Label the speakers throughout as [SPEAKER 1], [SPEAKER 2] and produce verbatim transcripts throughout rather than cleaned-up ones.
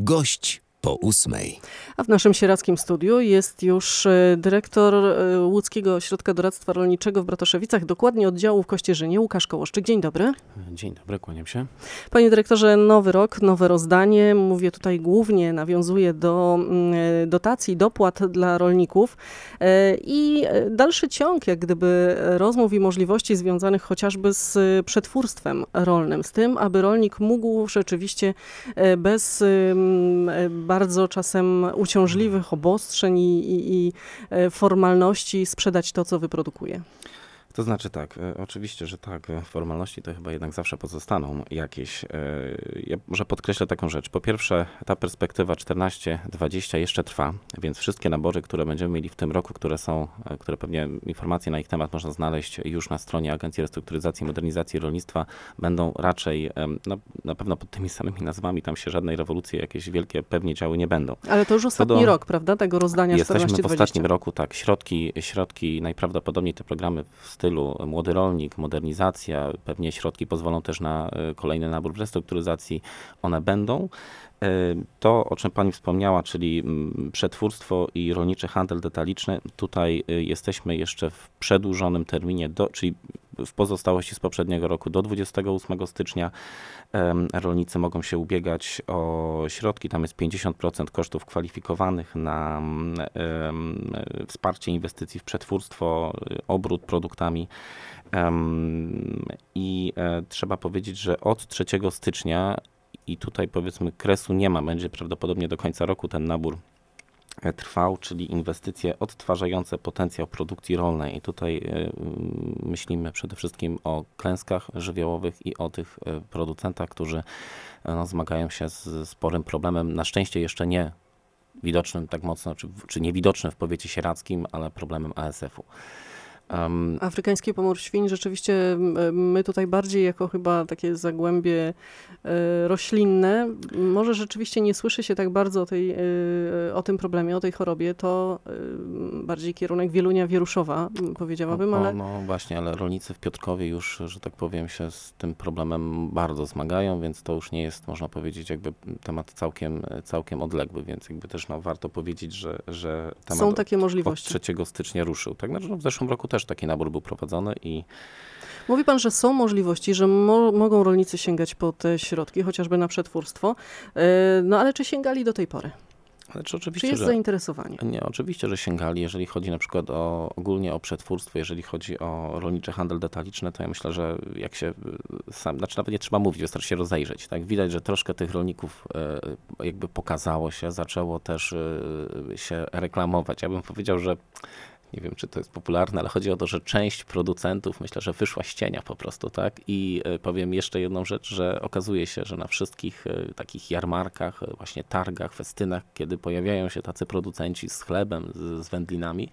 [SPEAKER 1] Gość po ósmej.
[SPEAKER 2] A w naszym sieradzkim studiu jest już dyrektor Łódzkiego Ośrodka Doradztwa Rolniczego w Bratoszewicach, dokładnie oddziału w Kościerzynie, Łukasz Kołoszczyk. Dzień dobry.
[SPEAKER 3] Dzień dobry, kłaniam się.
[SPEAKER 2] Panie dyrektorze, nowy rok, nowe rozdanie. Mówię tutaj głównie, nawiązuję do dotacji, dopłat dla rolników i dalszy ciąg jak gdyby rozmów i możliwości związanych chociażby z przetwórstwem rolnym, z tym, aby rolnik mógł rzeczywiście bez bardzo czasem uciążliwych obostrzeń i, i, i formalności sprzedać to, co wyprodukuje.
[SPEAKER 3] To znaczy tak, oczywiście, że tak, formalności to chyba jednak zawsze pozostaną jakieś. Ja może podkreślę taką rzecz. Po pierwsze, ta perspektywa czternaście dwadzieścia jeszcze trwa, więc wszystkie nabory, które będziemy mieli w tym roku, które są, które pewnie informacje na ich temat można znaleźć już na stronie Agencji Restrukturyzacji i Modernizacji Rolnictwa, będą raczej no, na pewno pod tymi samymi nazwami, tam się żadnej rewolucji jakieś wielkie pewnie działy nie będą.
[SPEAKER 2] Ale to już ostatni do, rok, prawda, tego rozdania czternaście dwadzieścia.
[SPEAKER 3] Jesteśmy w ostatnim roku, tak, środki, środki najprawdopodobniej te programy w stylu Młody Rolnik, modernizacja, pewnie środki pozwolą też na kolejny nabór w restrukturyzacji, one będą. To, o czym pani wspomniała, czyli przetwórstwo i rolniczy handel detaliczny, tutaj jesteśmy jeszcze w przedłużonym terminie, do, czyli w pozostałości z poprzedniego roku do dwudziestego ósmego stycznia rolnicy mogą się ubiegać o środki. Tam jest pięćdziesiąt procent kosztów kwalifikowanych na um, wsparcie inwestycji w przetwórstwo, obrót produktami. Um, I e, trzeba powiedzieć, że od trzeciego stycznia i tutaj powiedzmy kresu nie ma, będzie prawdopodobnie do końca roku ten nabór trwał, czyli inwestycje odtwarzające potencjał produkcji rolnej. I tutaj y, myślimy przede wszystkim o klęskach żywiołowych i o tych y, producentach, którzy no, zmagają się z sporym problemem. Na szczęście jeszcze nie widocznym tak mocno, czy, czy niewidocznym w powiecie sieradzkim, ale problemem A S F-u.
[SPEAKER 2] Um, Afrykański pomór świń, rzeczywiście my tutaj bardziej jako chyba takie zagłębie y, roślinne, może rzeczywiście nie słyszy się tak bardzo o, tej, y, o tym problemie, o tej chorobie, to y, bardziej kierunek Wielunia wieruszowa, powiedziałabym, ale...
[SPEAKER 3] O, no właśnie, ale rolnicy w Piotrkowie już, że tak powiem, się z tym problemem bardzo zmagają, więc to już nie jest, można powiedzieć, jakby temat całkiem, całkiem odległy, więc jakby też no, warto powiedzieć, że, że temat
[SPEAKER 2] są takie
[SPEAKER 3] od,
[SPEAKER 2] możliwości.
[SPEAKER 3] Od trzeciego stycznia ruszył. Tak? Znaczy, no, w zeszłym roku też taki nabór był prowadzony i...
[SPEAKER 2] Mówi pan, że są możliwości, że mo- mogą rolnicy sięgać po te środki, chociażby na przetwórstwo, yy, no ale czy sięgali do tej pory?
[SPEAKER 3] Znaczy, oczywiście,
[SPEAKER 2] czy jest
[SPEAKER 3] że,
[SPEAKER 2] zainteresowanie?
[SPEAKER 3] Nie, oczywiście, że sięgali. Jeżeli chodzi na przykład o, ogólnie o przetwórstwo, jeżeli chodzi o rolniczy handel detaliczny, to ja myślę, że jak się sam, znaczy nawet nie trzeba mówić, wystarczy się rozejrzeć. Tak? Widać, że troszkę tych rolników e, jakby pokazało się, zaczęło też e, się reklamować. Ja bym powiedział, że nie wiem, czy to jest popularne, ale chodzi o to, że część producentów, myślę, że wyszła z cienia po prostu, tak? I powiem jeszcze jedną rzecz, że okazuje się, że na wszystkich takich jarmarkach, właśnie targach, festynach, kiedy pojawiają się tacy producenci z chlebem, z, z wędlinami,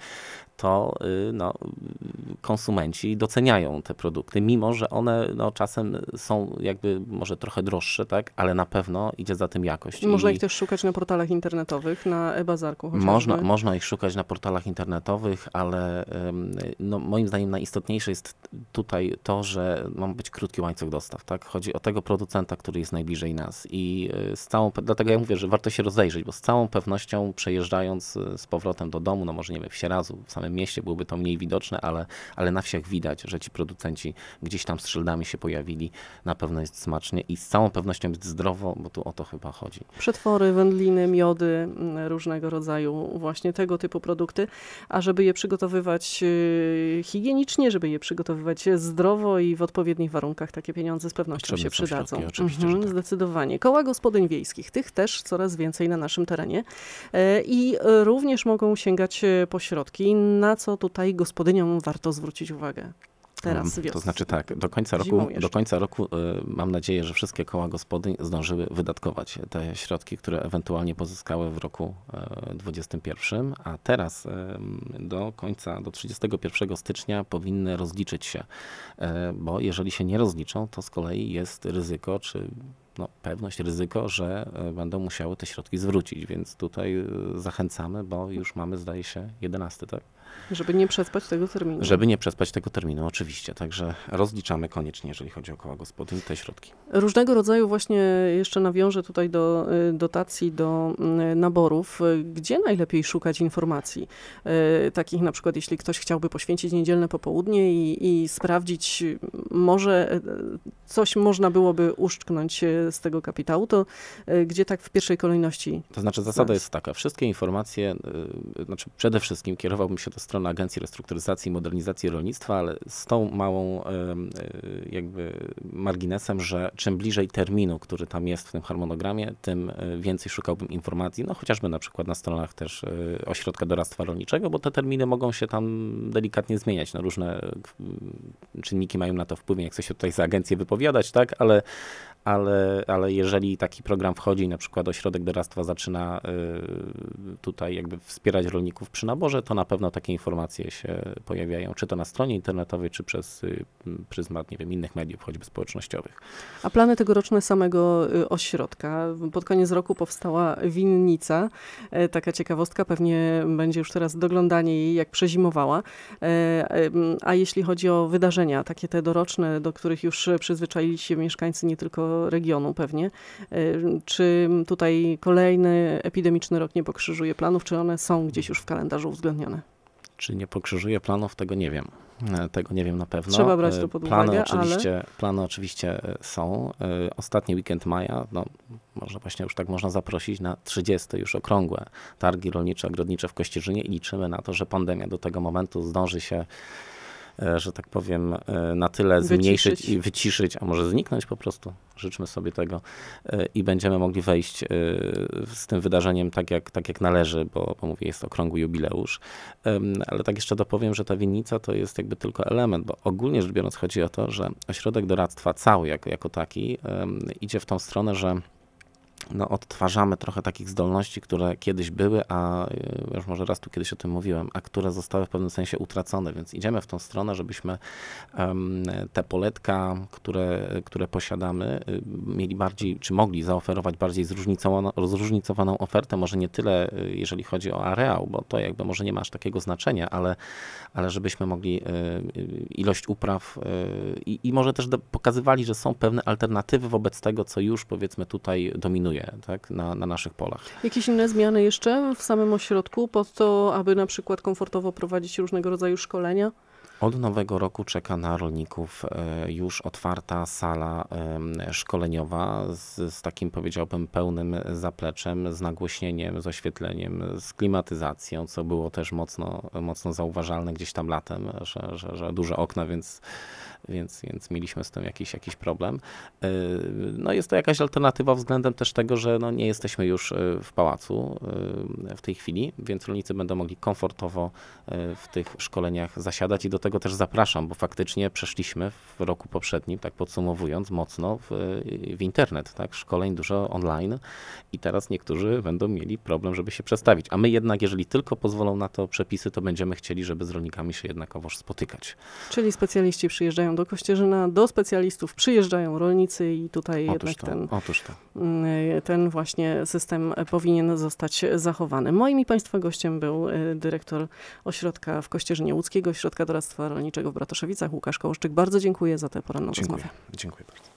[SPEAKER 3] to no, konsumenci doceniają te produkty, mimo że one no, czasem są jakby może trochę droższe, tak? Ale na pewno idzie za tym jakość.
[SPEAKER 2] Można
[SPEAKER 3] I
[SPEAKER 2] ich też szukać na portalach internetowych, na e-bazarku chociażby.
[SPEAKER 3] Można, można ich szukać na portalach internetowych, ale no, moim zdaniem najistotniejsze jest tutaj to, że ma być krótki łańcuch dostaw, tak? Chodzi o tego producenta, który jest najbliżej nas i z całą, dlatego ja mówię, że warto się rozejrzeć, bo z całą pewnością przejeżdżając z powrotem do domu, no może nie wiem, w Sieradzu, w samym mieście byłoby to mniej widoczne, ale, ale na wsiach widać, że ci producenci gdzieś tam z szyldami się pojawili, na pewno jest smacznie i z całą pewnością jest zdrowo, bo tu o to chyba chodzi.
[SPEAKER 2] Przetwory, wędliny, miody, różnego rodzaju właśnie tego typu produkty, a żeby je przygotowywać higienicznie, żeby je przygotowywać zdrowo i w odpowiednich warunkach, takie pieniądze z pewnością
[SPEAKER 3] Potrzebne
[SPEAKER 2] się przydadzą.
[SPEAKER 3] Środki, oczywiście,
[SPEAKER 2] mhm,
[SPEAKER 3] że tak.
[SPEAKER 2] Zdecydowanie. Koła gospodyń wiejskich, tych też coraz więcej na naszym terenie i również mogą sięgać po środki, na co tutaj gospodyniom warto zwrócić uwagę. Teraz wiosny.
[SPEAKER 3] To znaczy tak, do końca roku, do końca roku y, mam nadzieję, że wszystkie koła gospodyń zdążyły wydatkować te środki, które ewentualnie pozyskały w roku y, dwudziestym pierwszym, a teraz y, do końca, do trzydziestego pierwszego stycznia powinny rozliczyć się, y, bo jeżeli się nie rozliczą, to z kolei jest ryzyko, czy no, pewność, ryzyko, że będą musiały te środki zwrócić, więc tutaj zachęcamy, bo już mamy, zdaje się, jedenasty, tak?
[SPEAKER 2] Żeby nie przespać tego terminu.
[SPEAKER 3] Żeby nie przespać tego terminu, oczywiście. Także rozliczamy koniecznie, jeżeli chodzi o koła gospodyń, te środki.
[SPEAKER 2] Różnego rodzaju właśnie, jeszcze nawiążę tutaj do dotacji, do naborów. Gdzie najlepiej szukać informacji? Takich na przykład, jeśli ktoś chciałby poświęcić niedzielne popołudnie i, i sprawdzić, może coś można byłoby uszczknąć z tego kapitału, to gdzie tak w pierwszej kolejności?
[SPEAKER 3] To znaczy zasada jest taka, wszystkie informacje, znaczy przede wszystkim kierowałbym się do strony Agencji Restrukturyzacji i Modernizacji Rolnictwa, ale z tą małą jakby marginesem, że czym bliżej terminu, który tam jest w tym harmonogramie, tym więcej szukałbym informacji, no chociażby na przykład na stronach też Ośrodka Doradztwa Rolniczego, bo te terminy mogą się tam delikatnie zmieniać. No różne czynniki mają na to wpływ, jak chcę się tutaj za agencję wypowiadać, tak, ale Ale, ale jeżeli taki program wchodzi, na przykład Ośrodek Doradztwa zaczyna y, tutaj jakby wspierać rolników przy naborze, to na pewno takie informacje się pojawiają, czy to na stronie internetowej, czy przez y, pryzmat, nie wiem, innych mediów, choćby społecznościowych.
[SPEAKER 2] A plany tegoroczne samego ośrodka? Pod koniec roku powstała winnica. Taka ciekawostka, pewnie będzie już teraz doglądanie jej, jak przezimowała. A jeśli chodzi o wydarzenia, takie te doroczne, do których już przyzwyczaili się mieszkańcy nie tylko regionu pewnie. Czy tutaj kolejny epidemiczny rok nie pokrzyżuje planów, czy one są gdzieś już w kalendarzu uwzględnione?
[SPEAKER 3] Czy nie pokrzyżuje planów, tego nie wiem. Tego nie wiem na pewno.
[SPEAKER 2] Trzeba brać to pod
[SPEAKER 3] plany
[SPEAKER 2] uwagę,
[SPEAKER 3] oczywiście,
[SPEAKER 2] ale...
[SPEAKER 3] Plany oczywiście są. Ostatni weekend maja, no może właśnie już tak można zaprosić na trzydzieste już okrągłe targi rolnicze-ogrodnicze w Kościerzynie i liczymy na to, że pandemia do tego momentu zdąży się, że tak powiem, na tyle zmniejszyć wyciszyć. i wyciszyć, a może zniknąć po prostu. Życzmy sobie tego i będziemy mogli wejść z tym wydarzeniem tak jak, tak jak należy, bo, bo mówię, jest okrągły jubileusz. Ale tak jeszcze dopowiem, że ta winnica to jest jakby tylko element, bo ogólnie rzecz biorąc chodzi o to, że ośrodek doradztwa cały jako, jako taki idzie w tą stronę, że no, odtwarzamy trochę takich zdolności, które kiedyś były, a już może raz tu kiedyś o tym mówiłem, a które zostały w pewnym sensie utracone, więc idziemy w tą stronę, żebyśmy um, te poletka, które, które posiadamy, mieli bardziej, czy mogli zaoferować bardziej zróżnicowaną, zróżnicowaną ofertę, może nie tyle, jeżeli chodzi o areał, bo to jakby może nie ma aż takiego znaczenia, ale, ale żebyśmy mogli ilość upraw i, i może też do, pokazywali, że są pewne alternatywy wobec tego, co już powiedzmy tutaj dominuje. Tak, na, na naszych polach.
[SPEAKER 2] Jakieś inne zmiany jeszcze w samym ośrodku po to, aby na przykład komfortowo prowadzić różnego rodzaju szkolenia?
[SPEAKER 3] Od nowego roku czeka na rolników już otwarta sala szkoleniowa z, z takim, powiedziałbym, pełnym zapleczem, z nagłośnieniem, z oświetleniem, z klimatyzacją, co było też mocno, mocno zauważalne gdzieś tam latem, że, że, że duże okna, więc, więc, więc mieliśmy z tym jakiś, jakiś problem. No jest to jakaś alternatywa względem też tego, że no nie jesteśmy już w pałacu w tej chwili, więc rolnicy będą mogli komfortowo w tych szkoleniach zasiadać i do tego też zapraszam, bo faktycznie przeszliśmy w roku poprzednim, tak podsumowując, mocno w, w internet, tak, szkoleń dużo online i teraz niektórzy będą mieli problem, żeby się przestawić, a my jednak, jeżeli tylko pozwolą na to przepisy, to będziemy chcieli, żeby z rolnikami się jednakowoż spotykać.
[SPEAKER 2] Czyli specjaliści przyjeżdżają do Kościerzyna, do specjalistów przyjeżdżają rolnicy i tutaj
[SPEAKER 3] otóż
[SPEAKER 2] jednak
[SPEAKER 3] to,
[SPEAKER 2] ten,
[SPEAKER 3] otóż to.
[SPEAKER 2] ten właśnie system powinien zostać zachowany. Moim i Państwa gościem był dyrektor ośrodka w Kościerzynie Łódzkiego, Ośrodka Doradztwa Rolniczego w Bratoszewicach, Łukasz Kołoszczyk. Bardzo dziękuję za tę poranną
[SPEAKER 3] Dziękuję.
[SPEAKER 2] rozmowę.
[SPEAKER 3] Dziękuję bardzo.